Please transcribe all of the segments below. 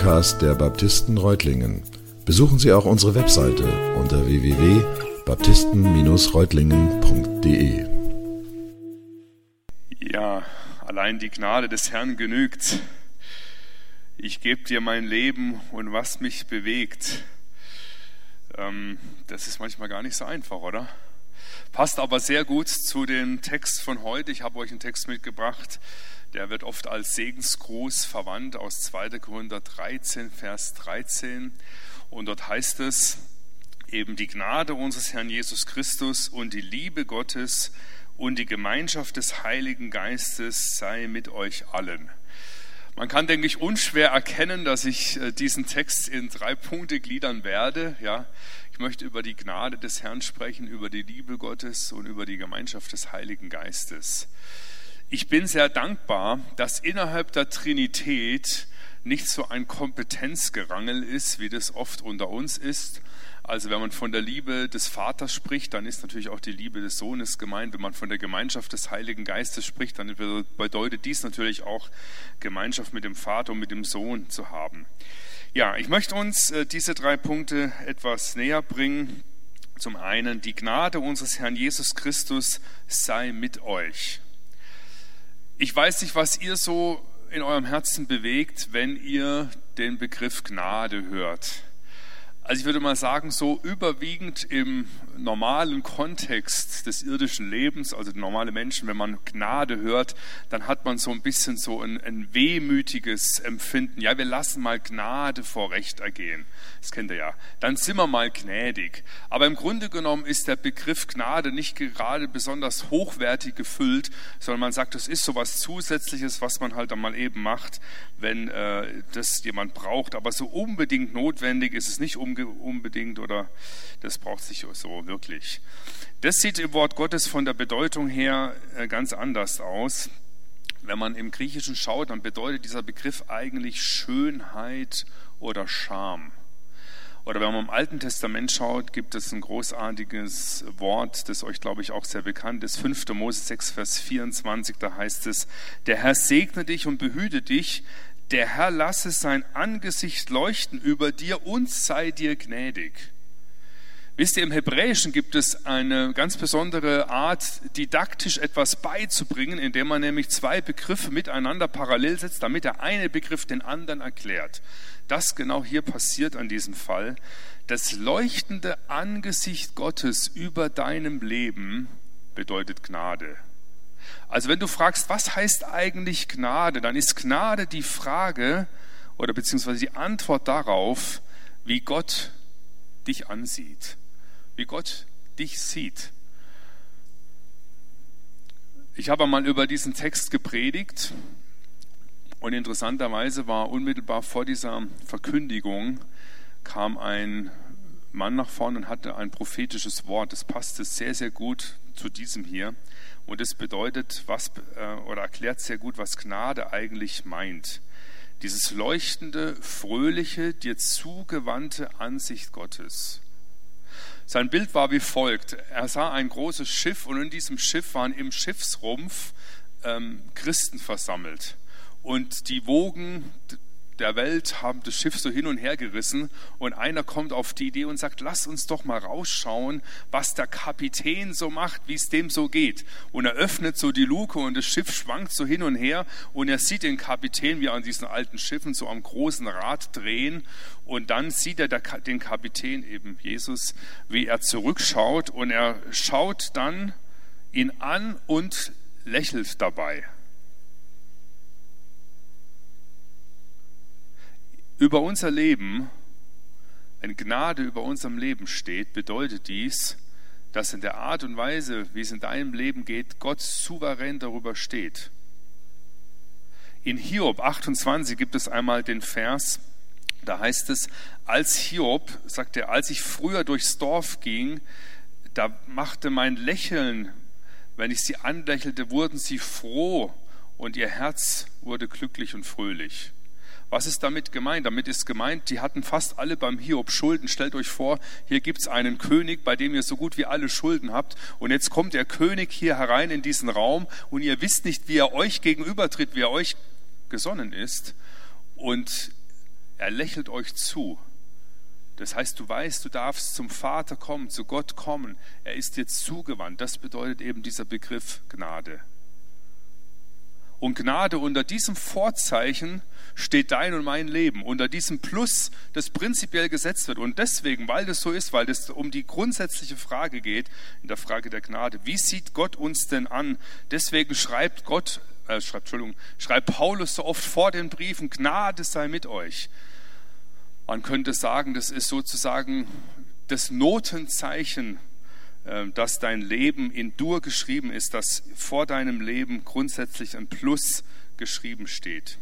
Podcast der Baptisten Reutlingen. Besuchen Sie auch unsere Webseite unter www.baptisten-reutlingen.de. Ja, allein die Gnade des Herrn genügt. Ich gebe dir mein Leben und was mich bewegt. Das ist manchmal gar nicht so einfach, oder? Passt aber sehr gut zu dem Text von heute. Ich habe euch einen Text mitgebracht, der wird oft als Segensgruß verwandt aus 2. Korinther 13, Vers 13. Und dort heißt es eben: Die Gnade unseres Herrn Jesus Christus und die Liebe Gottes und die Gemeinschaft des Heiligen Geistes sei mit euch allen. Man kann, denke ich, unschwer erkennen, dass ich diesen Text in 3 Punkte gliedern werde. Ja, ich möchte über die Gnade des Herrn sprechen, über die Liebe Gottes und über die Gemeinschaft des Heiligen Geistes. Ich bin sehr dankbar, dass innerhalb der Trinität nicht so ein Kompetenzgerangel ist, wie das oft unter uns ist. Also wenn man von der Liebe des Vaters spricht, dann ist natürlich auch die Liebe des Sohnes gemeint. Wenn man von der Gemeinschaft des Heiligen Geistes spricht, dann bedeutet dies natürlich auch Gemeinschaft mit dem Vater und mit dem Sohn zu haben. Ja, ich möchte uns diese 3 Punkte etwas näher bringen. Zum einen, die Gnade unseres Herrn Jesus Christus sei mit euch. Ich weiß nicht, was ihr so in eurem Herzen bewegt, wenn ihr den Begriff Gnade hört. Also ich würde mal sagen, so überwiegend im normalen Kontext des irdischen Lebens, also normale Menschen, wenn man Gnade hört, dann hat man so ein bisschen so ein wehmütiges Empfinden. Ja, wir lassen mal Gnade vor Recht ergehen. Das kennt ihr ja. Dann sind wir mal gnädig. Aber im Grunde genommen ist der Begriff Gnade nicht gerade besonders hochwertig gefüllt, sondern man sagt, das ist so was Zusätzliches, was man halt dann mal eben macht, wenn das jemand braucht. Aber so unbedingt notwendig ist es nicht unbedingt, oder das braucht sich so wirklich. Das sieht im Wort Gottes von der Bedeutung her ganz anders aus. Wenn man im Griechischen schaut, dann bedeutet dieser Begriff eigentlich Schönheit oder Charme. Oder wenn man im Alten Testament schaut, gibt es ein großartiges Wort, das euch, glaube ich, auch sehr bekannt ist. 5. Mose 6, Vers 24, da heißt es: Der Herr segne dich und behüte dich. Der Herr lasse sein Angesicht leuchten über dir und sei dir gnädig. Wisst ihr, im Hebräischen gibt es eine ganz besondere Art, didaktisch etwas beizubringen, indem man nämlich 2 Begriffe miteinander parallel setzt, damit der eine Begriff den anderen erklärt. Das genau hier passiert an diesem Fall. Das leuchtende Angesicht Gottes über deinem Leben bedeutet Gnade. Also wenn du fragst, was heißt eigentlich Gnade, dann ist Gnade die Frage oder beziehungsweise die Antwort darauf, wie Gott dich ansieht, wie Gott dich sieht. Ich habe mal über diesen Text gepredigt und interessanterweise war unmittelbar vor dieser Verkündigung kam ein Mann nach vorne und hatte ein prophetisches Wort. Das passte sehr, sehr gut zu diesem hier. Und es bedeutet, oder erklärt sehr gut, was Gnade eigentlich meint. Dieses leuchtende, fröhliche, dir zugewandte Ansicht Gottes. Sein Bild war wie folgt. Er sah ein großes Schiff und in diesem Schiff waren im Schiffsrumpf Christen versammelt. Und die Wogen der Welt haben das Schiff so hin und her gerissen und einer kommt auf die Idee und sagt, lass uns doch mal rausschauen, was der Kapitän so macht, wie es dem so geht. Und er öffnet so die Luke und das Schiff schwankt so hin und her und er sieht den Kapitän, wie er an diesen alten Schiffen so am großen Rad drehen, und dann sieht er den Kapitän, eben Jesus, wie er zurückschaut, und er schaut dann ihn an und lächelt dabei. Über unser Leben, wenn Gnade über unserem Leben steht, bedeutet dies, dass in der Art und Weise, wie es in deinem Leben geht, Gott souverän darüber steht. In Hiob 28 gibt es einmal den Vers, da heißt es, als Hiob, sagt er, als ich früher durchs Dorf ging, da machte mein Lächeln, wenn ich sie anlächelte, wurden sie froh und ihr Herz wurde glücklich und fröhlich. Was ist damit gemeint? Damit ist gemeint, die hatten fast alle beim Hiob Schulden. Stellt euch vor, hier gibt es einen König, bei dem ihr so gut wie alle Schulden habt. Und jetzt kommt der König hier herein in diesen Raum und ihr wisst nicht, wie er euch gegenübertritt, wie er euch gesonnen ist. Und Er lächelt euch zu. Das heißt, du weißt, du darfst zum Vater kommen, zu Gott kommen. Er ist dir zugewandt. Das bedeutet eben dieser Begriff Gnade. Und Gnade, unter diesem Vorzeichen steht dein und mein Leben, unter diesem Plus, das prinzipiell gesetzt wird. Und deswegen, weil das so ist, weil es um die grundsätzliche Frage geht, in der Frage der Gnade, wie sieht Gott uns denn an? Deswegen schreibt Paulus so oft vor den Briefen, Gnade sei mit euch. Man könnte sagen, das ist sozusagen das Notenzeichen, dass dein Leben in Dur geschrieben ist, dass vor deinem Leben grundsätzlich ein Plus geschrieben steht.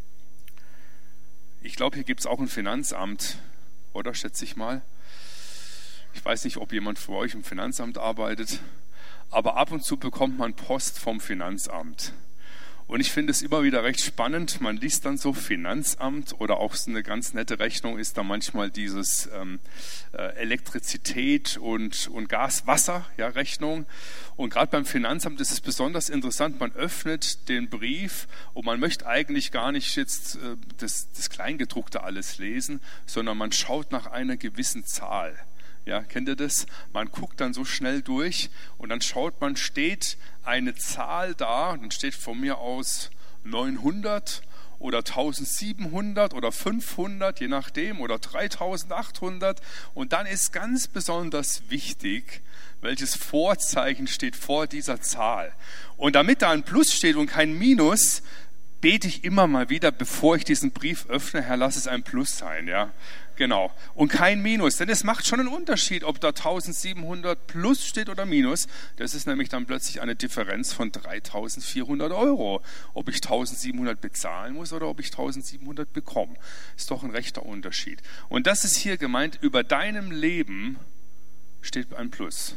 Ich glaube, hier gibt es auch ein Finanzamt, oder schätze ich mal. Ich weiß nicht, ob jemand für euch im Finanzamt arbeitet, aber ab und zu bekommt man Post vom Finanzamt. Und ich finde es immer wieder recht spannend. Man liest dann so Finanzamt oder auch so eine ganz nette Rechnung ist da manchmal dieses Elektrizität und Gas, Wasser, ja, Rechnung. Und gerade beim Finanzamt ist es besonders interessant. Man öffnet den Brief und man möchte eigentlich gar nicht jetzt das Kleingedruckte alles lesen, sondern man schaut nach einer gewissen Zahl. Ja, kennt ihr das? Man guckt dann so schnell durch und dann schaut man, steht eine Zahl da, dann steht von mir aus 900 oder 1700 oder 500, je nachdem, oder 3800. Und dann ist ganz besonders wichtig, welches Vorzeichen steht vor dieser Zahl. Und damit da ein Plus steht und kein Minus, bete ich immer mal wieder, bevor ich diesen Brief öffne, Herr, lass es ein Plus sein, ja, genau. Und kein Minus, denn es macht schon einen Unterschied, ob da 1700 plus steht oder minus. Das ist nämlich dann plötzlich eine Differenz von 3.400 €, ob ich 1.700 bezahlen muss oder ob ich 1.700 bekomme. Ist doch ein rechter Unterschied. Und das ist hier gemeint, über deinem Leben steht ein Plus.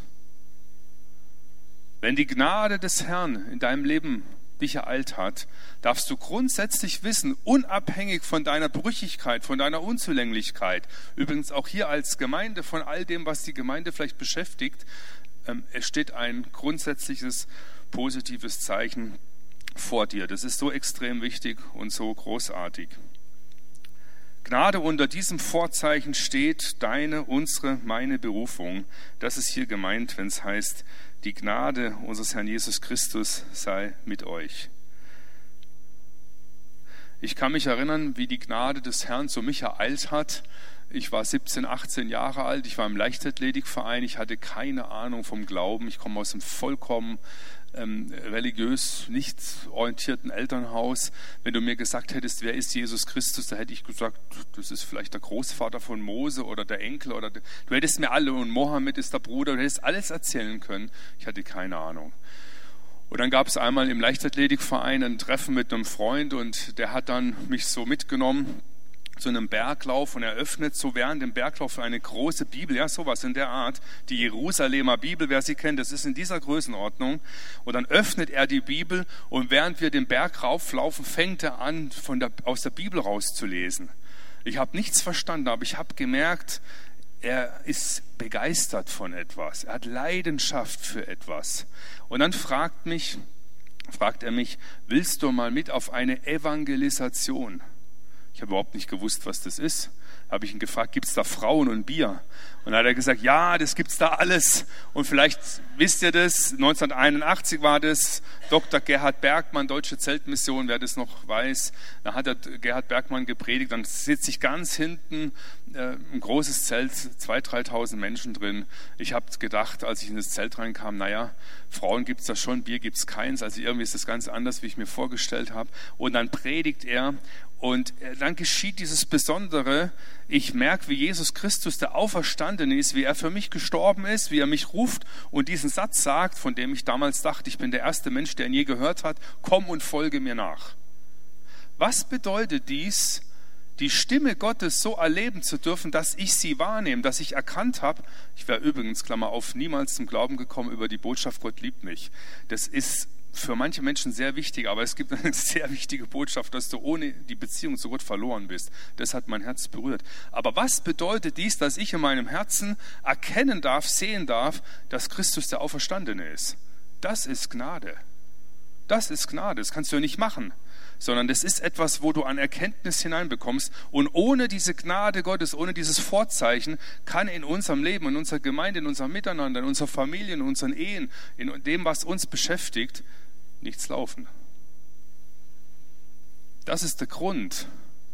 Wenn die Gnade des Herrn in deinem Leben dich ereilt hat, darfst du grundsätzlich wissen, unabhängig von deiner Brüchigkeit, von deiner Unzulänglichkeit, übrigens auch hier als Gemeinde, von all dem, was die Gemeinde vielleicht beschäftigt, es steht ein grundsätzliches positives Zeichen vor dir. Das ist so extrem wichtig und so großartig. Gnade, unter diesem Vorzeichen steht deine, unsere, meine Berufung. Das ist hier gemeint, wenn es heißt, die Gnade unseres Herrn Jesus Christus sei mit euch. Ich kann mich erinnern, wie die Gnade des Herrn so mich ereilt hat. Ich war 17, 18 Jahre alt, ich war im Leichtathletikverein, ich hatte keine Ahnung vom Glauben. Ich komme aus einem vollkommen religiös nicht orientierten Elternhaus. Wenn du mir gesagt hättest, wer ist Jesus Christus, da hätte ich gesagt, das ist vielleicht der Großvater von Mose oder der Enkel. Oder du hättest mir alle, und Mohammed ist der Bruder, du hättest alles erzählen können. Ich hatte keine Ahnung. Und dann gab es einmal im Leichtathletikverein ein Treffen mit einem Freund und der hat dann mich so mitgenommen zu einem Berglauf und er öffnet so während dem Berglauf eine große Bibel, ja, sowas in der Art, die Jerusalemer Bibel, wer sie kennt, das ist in dieser Größenordnung. Und dann öffnet er die Bibel und während wir den Berg rauflaufen, fängt er an, aus der Bibel rauszulesen. Ich habe nichts verstanden, aber ich habe gemerkt, er ist begeistert von etwas, er hat Leidenschaft für etwas. Und dann fragt er mich, willst du mal mit auf eine Evangelisation? Ich habe überhaupt nicht gewusst, was das ist. Habe ich ihn gefragt, gibt es da Frauen und Bier? Und dann hat er gesagt, ja, das gibt es da alles. Und vielleicht wisst ihr das, 1981 war das, Dr. Gerhard Bergmann, Deutsche Zeltmission, wer das noch weiß. Da hat Gerhard Bergmann gepredigt, dann sitze ich ganz hinten, ein großes Zelt, 2.000, 3.000 Menschen drin. Ich habe gedacht, als ich in das Zelt reinkam, naja, Frauen gibt es da schon, Bier gibt es keins. Also irgendwie ist das ganz anders, wie ich mir vorgestellt habe. Und dann predigt er und dann geschieht dieses Besondere. Ich merke, wie Jesus Christus, der auferstanden ist, wie er für mich gestorben ist, wie er mich ruft und diesen Satz sagt, von dem ich damals dachte, ich bin der erste Mensch, der ihn je gehört hat, komm und folge mir nach. Was bedeutet dies, die Stimme Gottes so erleben zu dürfen, dass ich sie wahrnehme, dass ich erkannt habe, ich wäre übrigens, Klammer auf, niemals zum Glauben gekommen über die Botschaft, Gott liebt mich. Das ist für manche Menschen sehr wichtig, aber es gibt eine sehr wichtige Botschaft, dass du ohne die Beziehung zu Gott verloren bist. Das hat mein Herz berührt. Aber was bedeutet dies, dass ich in meinem Herzen erkennen darf, sehen darf, dass Christus der Auferstandene ist? Das ist Gnade. Das ist Gnade, das kannst du ja nicht machen, sondern das ist etwas, wo du an Erkenntnis hineinbekommst. Und ohne diese Gnade Gottes, ohne dieses Vorzeichen, kann in unserem Leben, in unserer Gemeinde, in unserem Miteinander, in unserer Familie, in unseren Ehen, in dem, was uns beschäftigt, nichts laufen. Das ist der Grund.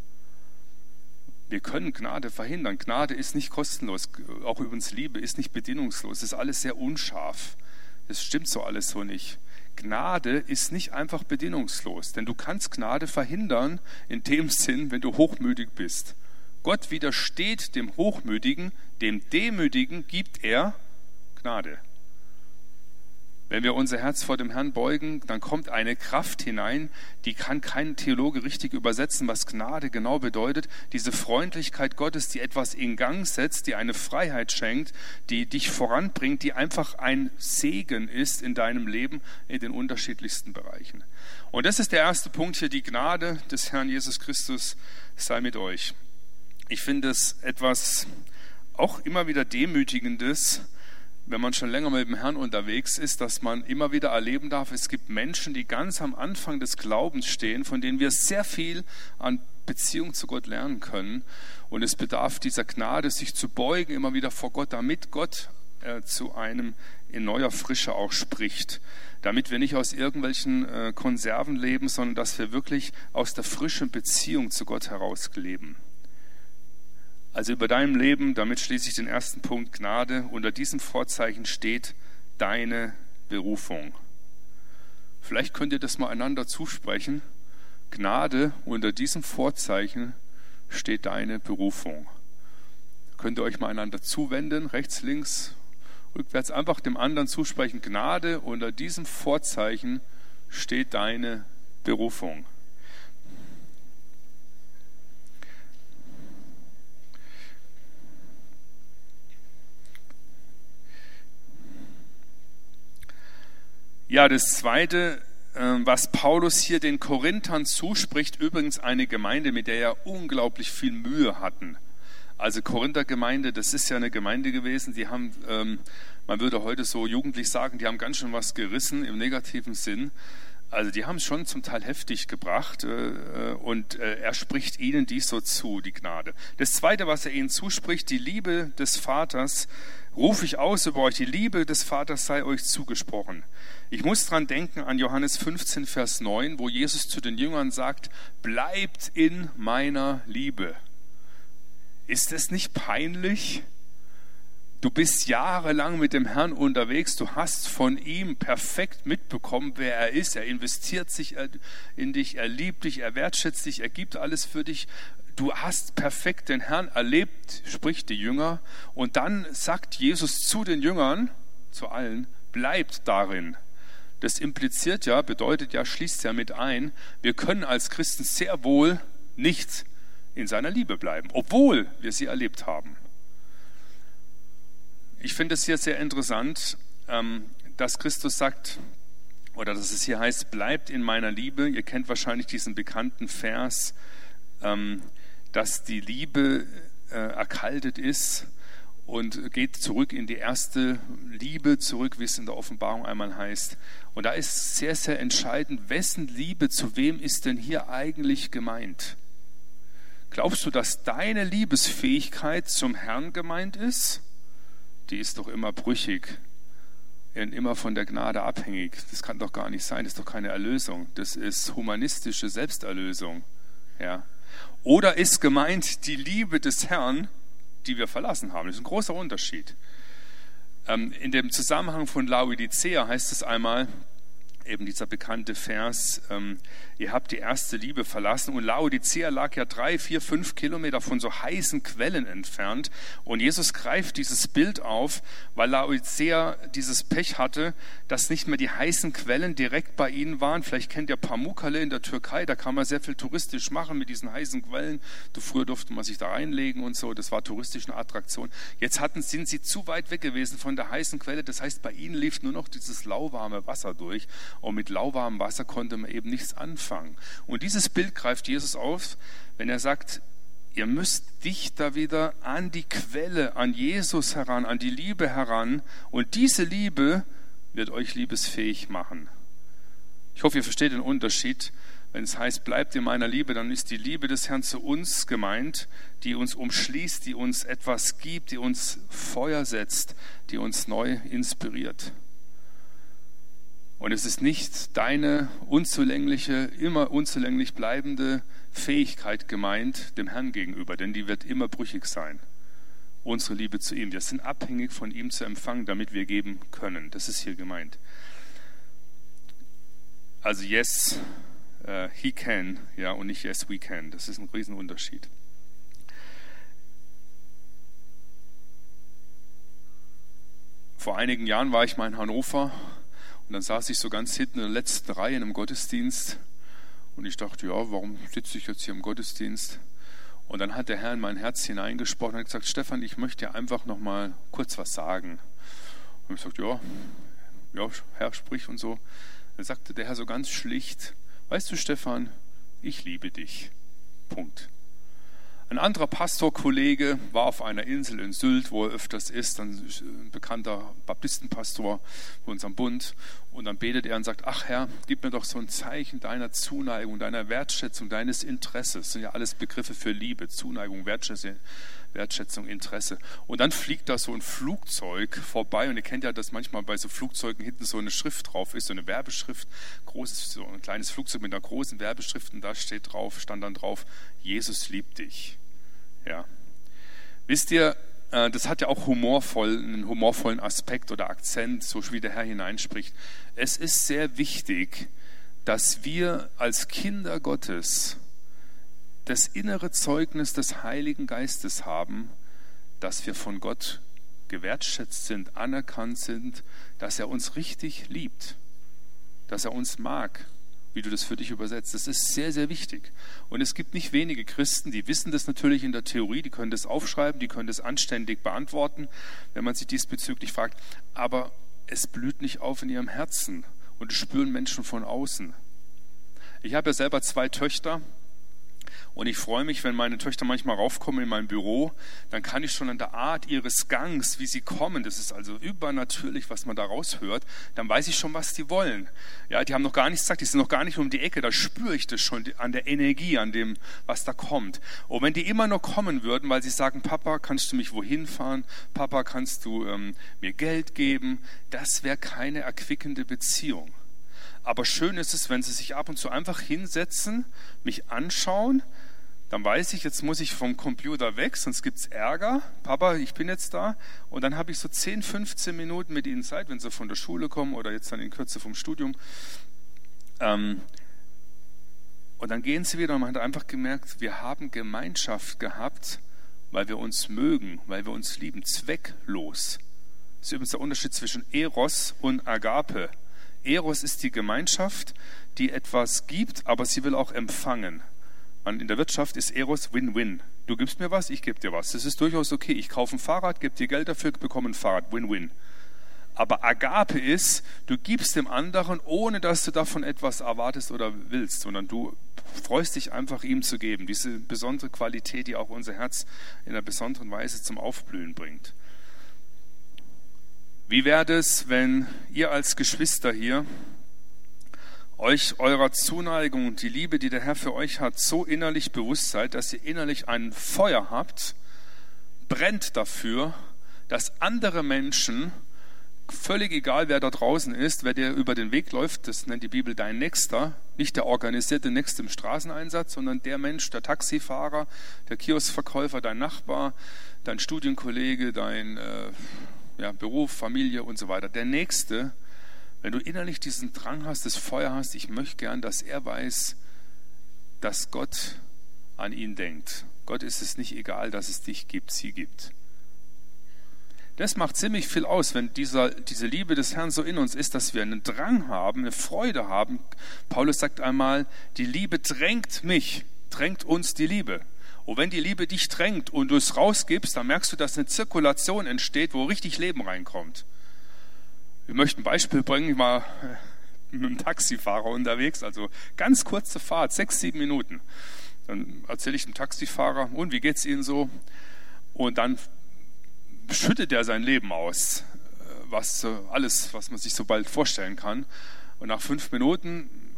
Wir können Gnade verhindern. Gnade ist nicht kostenlos. Auch übrigens Liebe ist nicht bedingungslos. Das ist alles sehr unscharf. Das stimmt so alles so nicht. Gnade ist nicht einfach bedingungslos, denn du kannst Gnade verhindern in dem Sinn, wenn du hochmütig bist. Gott widersteht dem Hochmütigen, dem Demütigen gibt er Gnade. Wenn wir unser Herz vor dem Herrn beugen, dann kommt eine Kraft hinein, die kann kein Theologe richtig übersetzen, was Gnade genau bedeutet. Diese Freundlichkeit Gottes, die etwas in Gang setzt, die eine Freiheit schenkt, die dich voranbringt, die einfach ein Segen ist in deinem Leben in den unterschiedlichsten Bereichen. Und das ist der erste Punkt hier, die Gnade des Herrn Jesus Christus sei mit euch. Ich finde es etwas auch immer wieder Demütigendes, wenn man schon länger mit dem Herrn unterwegs ist, dass man immer wieder erleben darf, es gibt Menschen, die ganz am Anfang des Glaubens stehen, von denen wir sehr viel an Beziehung zu Gott lernen können. Und es bedarf dieser Gnade, sich zu beugen, immer wieder vor Gott, damit Gott zu einem in neuer Frische auch spricht. Damit wir nicht aus irgendwelchen Konserven leben, sondern dass wir wirklich aus der frischen Beziehung zu Gott heraus leben. Also über deinem Leben, damit schließe ich den ersten Punkt, Gnade. Unter diesem Vorzeichen steht deine Berufung. Vielleicht könnt ihr das mal einander zusprechen. Gnade, unter diesem Vorzeichen steht deine Berufung. Könnt ihr euch mal einander zuwenden, rechts, links, rückwärts, einfach dem anderen zusprechen. Gnade, unter diesem Vorzeichen steht deine Berufung. Ja, das Zweite, was Paulus hier den Korinthern zuspricht, übrigens eine Gemeinde, mit der er unglaublich viel Mühe hatten. Also Korinther-Gemeinde, das ist ja eine Gemeinde gewesen, die haben, man würde heute so jugendlich sagen, die haben ganz schön was gerissen im negativen Sinn. Also die haben es schon zum Teil heftig gebracht und er spricht ihnen dies so zu, die Gnade. Das Zweite, was er ihnen zuspricht, die Liebe des Vaters, rufe ich aus über euch, die Liebe des Vaters sei euch zugesprochen. Ich muss dran denken an Johannes 15, Vers 9, wo Jesus zu den Jüngern sagt, bleibt in meiner Liebe. Ist es nicht peinlich? Du bist jahrelang mit dem Herrn unterwegs, du hast von ihm perfekt mitbekommen, wer er ist. Er investiert sich in dich, er liebt dich, er wertschätzt dich, er gibt alles für dich. Du hast perfekt den Herrn erlebt, spricht die Jünger. Und dann sagt Jesus zu den Jüngern, zu allen, bleibt darin. Das impliziert ja, bedeutet ja, schließt ja mit ein, wir können als Christen sehr wohl nicht in seiner Liebe bleiben, obwohl wir sie erlebt haben. Ich finde es hier sehr interessant, dass Christus sagt, oder dass es hier heißt, bleibt in meiner Liebe. Ihr kennt wahrscheinlich diesen bekannten Vers, dass die Liebe erkaltet ist und geht zurück in die erste Liebe zurück, wie es in der Offenbarung einmal heißt. Und da ist sehr, sehr entscheidend, wessen Liebe zu wem ist denn hier eigentlich gemeint? Glaubst du, dass deine Liebesfähigkeit zum Herrn gemeint ist? Die ist doch immer brüchig und immer von der Gnade abhängig. Das kann doch gar nicht sein, das ist doch keine Erlösung. Das ist humanistische Selbsterlösung. Ja. Oder ist gemeint die Liebe des Herrn, die wir verlassen haben? Das ist ein großer Unterschied. In dem Zusammenhang von Laodicea heißt es einmal, eben dieser bekannte Vers, ihr habt die erste Liebe verlassen. Und Laodicea lag ja 3, 4, 5 Kilometer von so heißen Quellen entfernt. Und Jesus greift dieses Bild auf, weil Laodicea dieses Pech hatte, dass nicht mehr die heißen Quellen direkt bei ihnen waren. Vielleicht kennt ihr Pamukkale in der Türkei, da kann man sehr viel touristisch machen mit diesen heißen Quellen. Früher durfte man sich da reinlegen und so, das war touristisch eine Attraktion. Jetzt sind sie zu weit weg gewesen von der heißen Quelle, das heißt, bei ihnen lief nur noch dieses lauwarme Wasser durch. Und mit lauwarmem Wasser konnte man eben nichts anfangen. Und dieses Bild greift Jesus auf, wenn er sagt, ihr müsst dichter wieder an die Quelle, an Jesus heran, an die Liebe heran. Und diese Liebe wird euch liebesfähig machen. Ich hoffe, ihr versteht den Unterschied. Wenn es heißt, bleibt in meiner Liebe, dann ist die Liebe des Herrn zu uns gemeint, die uns umschließt, die uns etwas gibt, die uns Feuer setzt, die uns neu inspiriert. Und es ist nicht deine unzulängliche, immer unzulänglich bleibende Fähigkeit gemeint dem Herrn gegenüber, denn die wird immer brüchig sein. Unsere Liebe zu ihm. Wir sind abhängig von ihm zu empfangen, damit wir geben können. Das ist hier gemeint. Also yes, he can, ja, und nicht yes, we can. Das ist ein Riesenunterschied. Vor einigen Jahren war ich mal in Hannover und dann saß ich so ganz hinten in der letzten Reihe in einem Gottesdienst und ich dachte, ja, warum sitze ich jetzt hier im Gottesdienst? Und dann hat der Herr in mein Herz hineingesprochen und hat gesagt, Stefan, ich möchte dir einfach noch mal kurz was sagen. Und ich sagte, ja, Herr, sprich und so. Dann sagte der Herr so ganz schlicht, weißt du, Stefan, ich liebe dich. Punkt. Ein anderer Pastorkollege war auf einer Insel in Sylt, wo er öfters ist, ein bekannter Baptistenpastor für unserem Bund. Und dann betet er und sagt, ach Herr, gib mir doch so ein Zeichen deiner Zuneigung, deiner Wertschätzung, deines Interesses. Das sind ja alles Begriffe für Liebe, Zuneigung, Wertschätzung, Interesse. Und dann fliegt da so ein Flugzeug vorbei und ihr kennt ja, dass manchmal bei so Flugzeugen hinten so eine Schrift drauf ist, so eine Werbeschrift, so ein kleines Flugzeug mit einer großen Werbeschrift und da stand dann drauf, Jesus liebt dich. Ja. Wisst ihr, das hat ja auch einen humorvollen Aspekt oder Akzent, so wie der Herr hineinspricht. Es ist sehr wichtig, dass wir als Kinder Gottes das innere Zeugnis des Heiligen Geistes haben, dass wir von Gott gewertschätzt sind, anerkannt sind, dass er uns richtig liebt, dass er uns mag, wie du das für dich übersetzt. Das ist sehr, sehr wichtig. Und es gibt nicht wenige Christen, die wissen das natürlich in der Theorie, die können das aufschreiben, die können das anständig beantworten, wenn man sich diesbezüglich fragt. Aber es blüht nicht auf in ihrem Herzen und das spüren Menschen von außen. Ich habe ja selber 2 Töchter. Und ich freue mich, wenn meine Töchter manchmal raufkommen in mein Büro, dann kann ich schon an der Art ihres Gangs, wie sie kommen, das ist also übernatürlich, was man da raushört, dann weiß ich schon, was die wollen. Ja, die haben noch gar nichts gesagt, die sind noch gar nicht um die Ecke, da spüre ich das schon an der Energie, an dem, was da kommt. Und wenn die immer nur kommen würden, weil sie sagen, Papa, kannst du mich wohin fahren? Papa, kannst du mir Geld geben? Das wäre keine erquickende Beziehung. Aber schön ist es, wenn sie sich ab und zu einfach hinsetzen, mich anschauen, dann weiß ich, jetzt muss ich vom Computer weg, sonst gibt es Ärger. Papa, ich bin jetzt da. Und dann habe ich so 10, 15 Minuten mit ihnen Zeit, wenn sie von der Schule kommen oder jetzt dann in Kürze vom Studium. Und dann gehen sie wieder und man hat einfach gemerkt, wir haben Gemeinschaft gehabt, weil wir uns mögen, weil wir uns lieben, zwecklos. Das ist übrigens der Unterschied zwischen Eros und Agape. Eros ist die Gemeinschaft, die etwas gibt, aber sie will auch empfangen. In der Wirtschaft ist Eros Win-Win. Du gibst mir was, ich gebe dir was. Das ist durchaus okay. Ich kaufe ein Fahrrad, gebe dir Geld dafür, bekomme ein Fahrrad. Win-Win. Aber Agape ist, du gibst dem anderen, ohne dass du davon etwas erwartest oder willst, sondern du freust dich einfach, ihm zu geben. Diese besondere Qualität, die auch unser Herz in einer besonderen Weise zum Aufblühen bringt. Wie wäre es, wenn ihr als Geschwister hier euch eurer Zuneigung und die Liebe, die der Herr für euch hat, so innerlich bewusst seid, dass ihr innerlich ein Feuer habt, brennt dafür, dass andere Menschen, völlig egal wer da draußen ist, wer dir über den Weg läuft, das nennt die Bibel dein Nächster, nicht der organisierte Nächste im Straßeneinsatz, sondern der Mensch, der Taxifahrer, der Kioskverkäufer, dein Nachbar, dein Studienkollege, dein Beruf, Familie und so weiter. Der Nächste, wenn du innerlich diesen Drang hast, das Feuer hast, ich möchte gern, dass er weiß, dass Gott an ihn denkt. Gott ist es nicht egal, dass es dich gibt, sie gibt. Das macht ziemlich viel aus, wenn diese Liebe des Herrn so in uns ist, dass wir einen Drang haben, eine Freude haben. Paulus sagt einmal, die Liebe drängt mich, drängt uns die Liebe. Und wenn die Liebe dich drängt und du es rausgibst, dann merkst du, dass eine Zirkulation entsteht, wo richtig Leben reinkommt. Ich möchte ein Beispiel bringen. Ich war mit einem Taxifahrer unterwegs, also ganz kurze Fahrt, 6, 7 Minuten. Dann erzähle ich dem Taxifahrer, und wie geht's Ihnen so? Und dann schüttet er sein Leben aus, alles, was man sich so bald vorstellen kann. Und nach 5 Minuten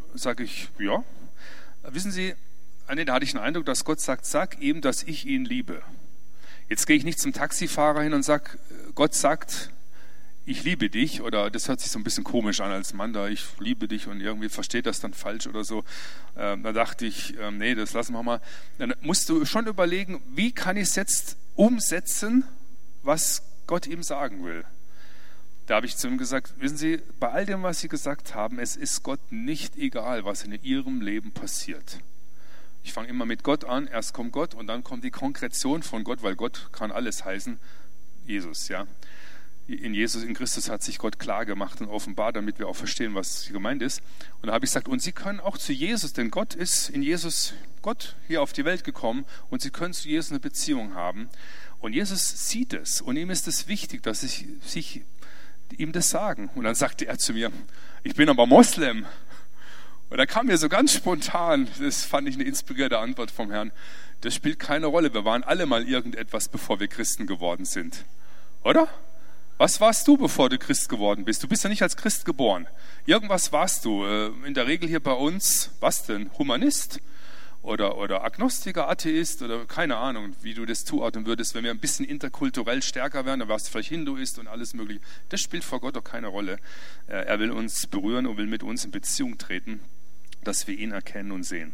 sage ich, ja. Wissen Sie, da hatte ich den Eindruck, dass Gott sagt, sag ihm, dass ich ihn liebe. Jetzt gehe ich nicht zum Taxifahrer hin und sage, Gott sagt, ich liebe dich, oder das hört sich so ein bisschen komisch an als Mann da, ich liebe dich, und irgendwie versteht das dann falsch oder so. Da dachte ich, nee, das lassen wir mal. Dann musst du schon überlegen, wie kann ich es jetzt umsetzen, was Gott ihm sagen will. Da habe ich zu ihm gesagt, wissen Sie, bei all dem, was Sie gesagt haben, es ist Gott nicht egal, was in Ihrem Leben passiert. Ich fange immer mit Gott an, erst kommt Gott und dann kommt die Konkretion von Gott, weil Gott kann alles heißen, Jesus, ja. In Jesus, in Christus hat sich Gott klar gemacht und offenbart, damit wir auch verstehen, was gemeint ist. Und da habe ich gesagt, und Sie können auch zu Jesus, denn Gott ist in Jesus, Gott hier auf die Welt gekommen, und Sie können zu Jesus eine Beziehung haben. Und Jesus sieht es, und ihm ist es wichtig, dass sich ihm das sagen. Und dann sagte er zu mir, ich bin aber Moslem. Und da kam mir so ganz spontan, das fand ich eine inspirierte Antwort vom Herrn, das spielt keine Rolle, wir waren alle mal irgendetwas, bevor wir Christen geworden sind. Oder? Was warst du, bevor du Christ geworden bist? Du bist ja nicht als Christ geboren. Irgendwas warst du. In der Regel hier bei uns, was denn? Humanist? Oder Agnostiker, Atheist? Oder keine Ahnung, wie du das zuordnen würdest. Wenn wir ein bisschen interkulturell stärker wären, dann warst du vielleicht Hinduist und alles mögliche. Das spielt vor Gott doch keine Rolle. Er will uns berühren und will mit uns in Beziehung treten, dass wir ihn erkennen und sehen.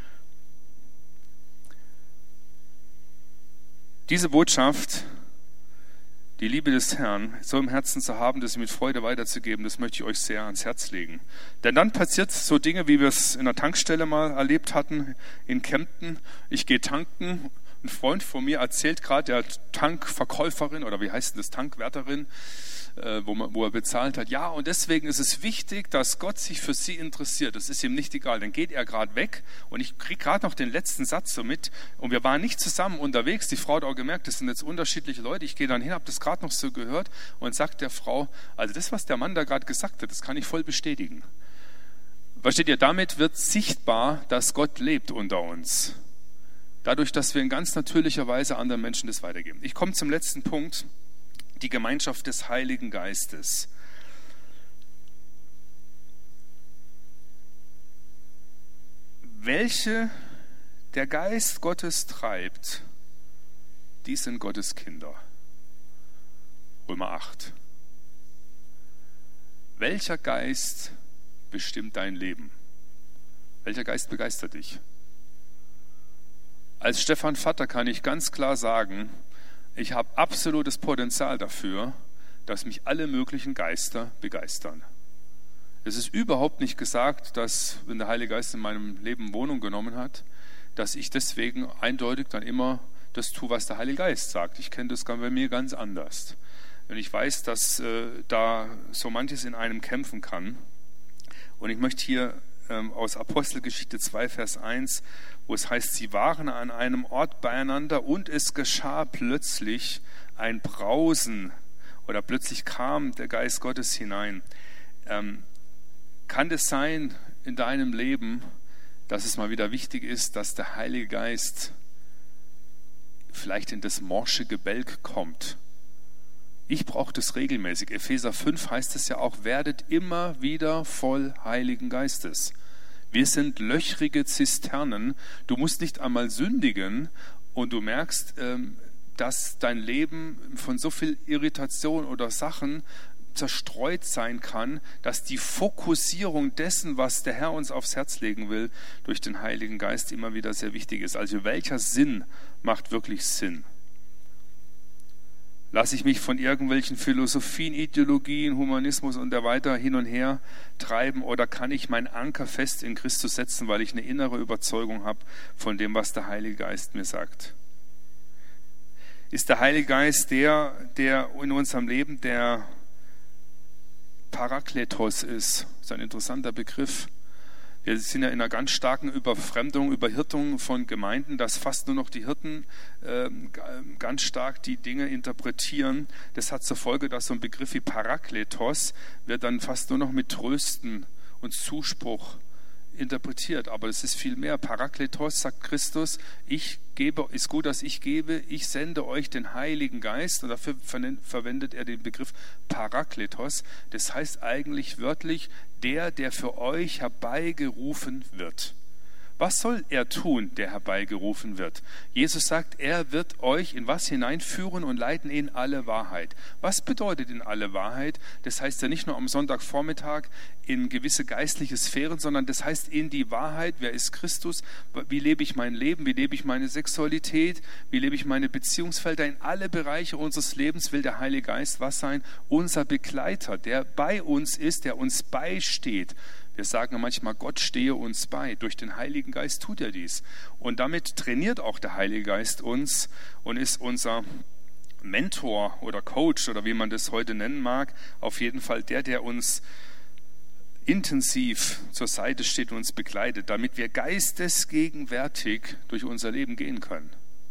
Diese Botschaft, die Liebe des Herrn, so im Herzen zu haben, das mit Freude weiterzugeben, das möchte ich euch sehr ans Herz legen. Denn dann passiert so Dinge, wie wir es in der Tankstelle mal erlebt hatten, in Kempten. Ich gehe tanken, ein Freund von mir erzählt gerade, der Tankverkäuferin, oder wie heißt das, Tankwärterin, wo er bezahlt hat, ja, und deswegen ist es wichtig, dass Gott sich für sie interessiert. Das ist ihm nicht egal. Dann geht er gerade weg und ich kriege gerade noch den letzten Satz so mit, und wir waren nicht zusammen unterwegs. Die Frau hat auch gemerkt, das sind jetzt unterschiedliche Leute. Ich gehe dann hin, habe das gerade noch so gehört und sagt der Frau, also das, was der Mann da gerade gesagt hat, das kann ich voll bestätigen. Versteht ihr, damit wird sichtbar, dass Gott lebt unter uns. Dadurch, dass wir in ganz natürlicher Weise anderen Menschen das weitergeben. Ich komme zum letzten Punkt. Die Gemeinschaft des Heiligen Geistes. Welche der Geist Gottes treibt, die sind Gottes Kinder. Römer 8. Welcher Geist bestimmt dein Leben? Welcher Geist begeistert dich? Als Stefan Vater kann ich ganz klar sagen, ich habe absolutes Potenzial dafür, dass mich alle möglichen Geister begeistern. Es ist überhaupt nicht gesagt, dass, wenn der Heilige Geist in meinem Leben Wohnung genommen hat, dass ich deswegen eindeutig dann immer das tue, was der Heilige Geist sagt. Ich kenne das bei mir ganz anders. Wenn ich weiß, dass da so manches in einem kämpfen kann. Und ich möchte hier aus Apostelgeschichte 2, Vers 1, wo es heißt, sie waren an einem Ort beieinander und es geschah plötzlich ein Brausen oder plötzlich kam der Geist Gottes hinein. Kann es sein in deinem Leben, dass es mal wieder wichtig ist, dass der Heilige Geist vielleicht in das morsche Gebälk kommt? Ich brauche das regelmäßig. Epheser 5 heißt es ja auch, werdet immer wieder voll Heiligen Geistes. Wir sind löchrige Zisternen. Du musst nicht einmal sündigen und du merkst, dass dein Leben von so viel Irritation oder Sachen zerstreut sein kann, dass die Fokussierung dessen, was der Herr uns aufs Herz legen will, durch den Heiligen Geist immer wieder sehr wichtig ist. Also welcher Sinn macht wirklich Sinn? Lasse ich mich von irgendwelchen Philosophien, Ideologien, Humanismus und so weiter hin und her treiben, oder kann ich meinen Anker fest in Christus setzen, weil ich eine innere Überzeugung habe von dem, was der Heilige Geist mir sagt? Ist der Heilige Geist der in unserem Leben der Parakletos ist? Das ist ein interessanter Begriff. Wir sind ja in einer ganz starken Überfremdung, Überhirtung von Gemeinden, dass fast nur noch die Hirten ganz stark die Dinge interpretieren. Das hat zur Folge, dass so ein Begriff wie Parakletos wird dann fast nur noch mit Trösten und Zuspruch interpretiert, aber es ist viel mehr. Parakletos, sagt Christus, ist gut, dass ich gebe, ich sende euch den Heiligen Geist, und dafür verwendet er den Begriff Parakletos. Das heißt eigentlich wörtlich, der für euch herbeigerufen wird. Was soll er tun, der herbeigerufen wird? Jesus sagt, er wird euch in was hineinführen und leiten in alle Wahrheit. Was bedeutet in alle Wahrheit? Das heißt ja nicht nur am Sonntagvormittag in gewisse geistliche Sphären, sondern das heißt in die Wahrheit. Wer ist Christus? Wie lebe ich mein Leben? Wie lebe ich meine Sexualität? Wie lebe ich meine Beziehungsfelder? In alle Bereiche unseres Lebens will der Heilige Geist was sein? Unser Begleiter, der bei uns ist, der uns beisteht. Wir sagen manchmal, Gott stehe uns bei. Durch den Heiligen Geist tut er dies. Und damit trainiert auch der Heilige Geist uns und ist unser Mentor oder Coach oder wie man das heute nennen mag. Auf jeden Fall der uns intensiv zur Seite steht und uns begleitet, damit wir geistesgegenwärtig durch unser Leben gehen können.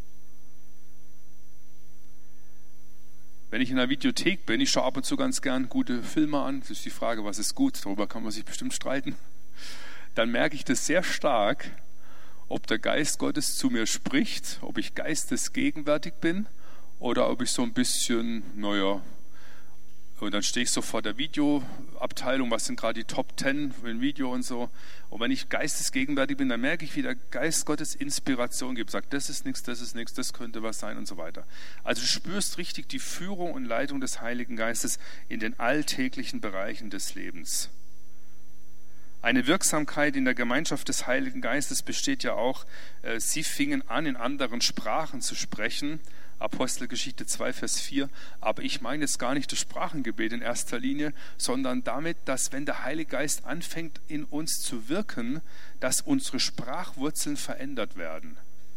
Wenn ich in einer Videothek bin, ich schaue ab und zu ganz gern gute Filme an, das ist die Frage, was ist gut, darüber kann man sich bestimmt streiten, dann merke ich das sehr stark, ob der Geist Gottes zu mir spricht, ob ich geistesgegenwärtig bin oder ob ich so ein bisschen, und dann stehe ich so vor der Videoabteilung, was sind gerade die Top 10 für ein Video und so. Und wenn ich geistesgegenwärtig bin, dann merke ich, wie der Geist Gottes Inspiration gibt. Sagt, das ist nichts, das könnte was sein und so weiter. Also du spürst richtig die Führung und Leitung des Heiligen Geistes in den alltäglichen Bereichen des Lebens. Eine Wirksamkeit in der Gemeinschaft des Heiligen Geistes besteht ja auch, sie fingen an, in anderen Sprachen zu sprechen. Apostelgeschichte 2, Vers 4. Aber ich meine jetzt gar nicht das Sprachengebet in erster Linie, sondern damit, dass wenn der Heilige Geist anfängt, in uns zu wirken, dass unsere Sprachwurzeln verändert werden.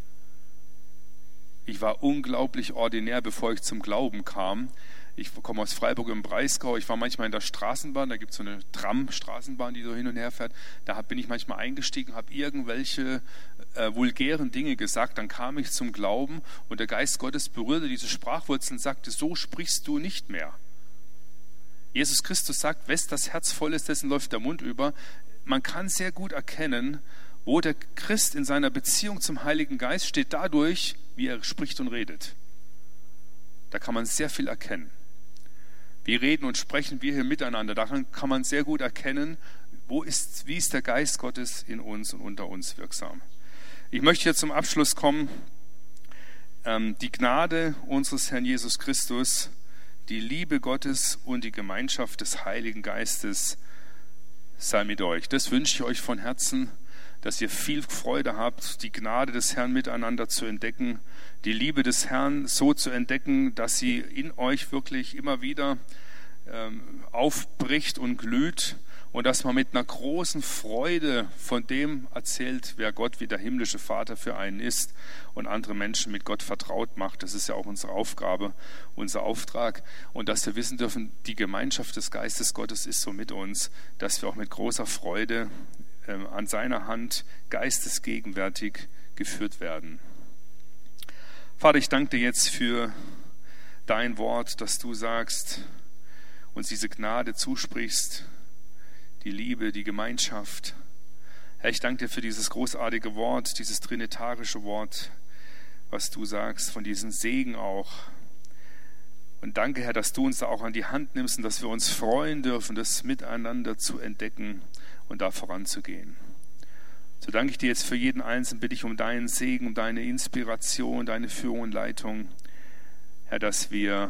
Ich war unglaublich ordinär, bevor ich zum Glauben kam. Ich komme aus Freiburg im Breisgau. Ich war manchmal in der Straßenbahn, da gibt es so eine Tram-Straßenbahn, die so hin und her fährt. Da bin ich manchmal eingestiegen, habe irgendwelche vulgären Dinge gesagt. Dann kam ich zum Glauben und der Geist Gottes berührte diese Sprachwurzeln und sagte, so sprichst du nicht mehr. Jesus Christus sagt, wes das Herz voll ist, dessen läuft der Mund über. Man kann sehr gut erkennen, wo der Christ in seiner Beziehung zum Heiligen Geist steht, dadurch, wie er spricht und redet. Da kann man sehr viel erkennen. Wie reden und sprechen wir hier miteinander? Daran kann man sehr gut erkennen, wie ist der Geist Gottes in uns und unter uns wirksam. Ich möchte hier zum Abschluss kommen. Die Gnade unseres Herrn Jesus Christus, die Liebe Gottes und die Gemeinschaft des Heiligen Geistes sei mit euch. Das wünsche ich euch von Herzen, dass ihr viel Freude habt, die Gnade des Herrn miteinander zu entdecken, die Liebe des Herrn so zu entdecken, dass sie in euch wirklich immer wieder aufbricht und glüht und dass man mit einer großen Freude von dem erzählt, wer Gott wie der himmlische Vater für einen ist und andere Menschen mit Gott vertraut macht. Das ist ja auch unsere Aufgabe, unser Auftrag. Und dass wir wissen dürfen, die Gemeinschaft des Geistes Gottes ist so mit uns, dass wir auch mit großer Freude an seiner Hand geistesgegenwärtig geführt werden. Vater, ich danke dir jetzt für dein Wort, dass du sagst, uns diese Gnade zusprichst, die Liebe, die Gemeinschaft. Herr, ich danke dir für dieses großartige Wort, dieses trinitarische Wort, was du sagst, von diesem Segen auch. Und danke, Herr, dass du uns da auch an die Hand nimmst und dass wir uns freuen dürfen, das miteinander zu entdecken und da voranzugehen. So danke ich dir jetzt für jeden Einzelnen, bitte ich um deinen Segen, um deine Inspiration, deine Führung und Leitung. Herr, dass wir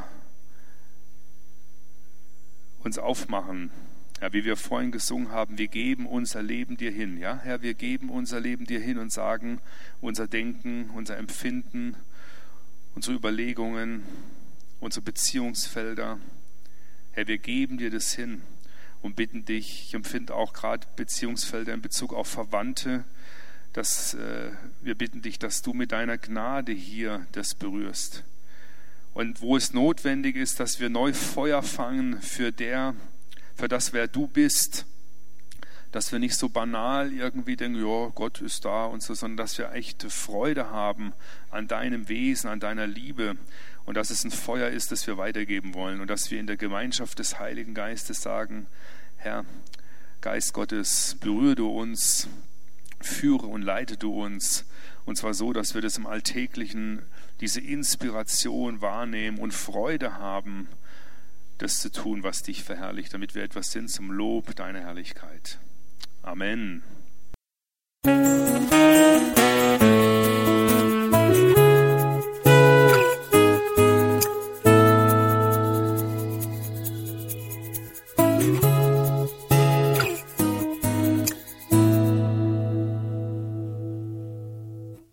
uns aufmachen, ja, wie wir vorhin gesungen haben, wir geben unser Leben dir hin. Ja, Herr, wir geben unser Leben dir hin und sagen, unser Denken, unser Empfinden, unsere Überlegungen, unsere Beziehungsfelder, Herr, wir geben dir das hin und bitten dich, ich empfinde auch gerade Beziehungsfelder in Bezug auf Verwandte, dass wir bitten dich, dass du mit deiner Gnade hier das berührst. Und wo es notwendig ist, dass wir neu Feuer fangen für das, wer du bist, dass wir nicht so banal irgendwie denken, ja, Gott ist da und so, sondern dass wir echte Freude haben an deinem Wesen, an deiner Liebe und dass es ein Feuer ist, das wir weitergeben wollen und dass wir in der Gemeinschaft des Heiligen Geistes sagen, Herr, Geist Gottes, berühre du uns, führe und leite du uns. Und zwar so, dass wir das im Alltäglichen, diese Inspiration wahrnehmen und Freude haben, das zu tun, was dich verherrlicht, damit wir etwas sind zum Lob deiner Herrlichkeit. Amen.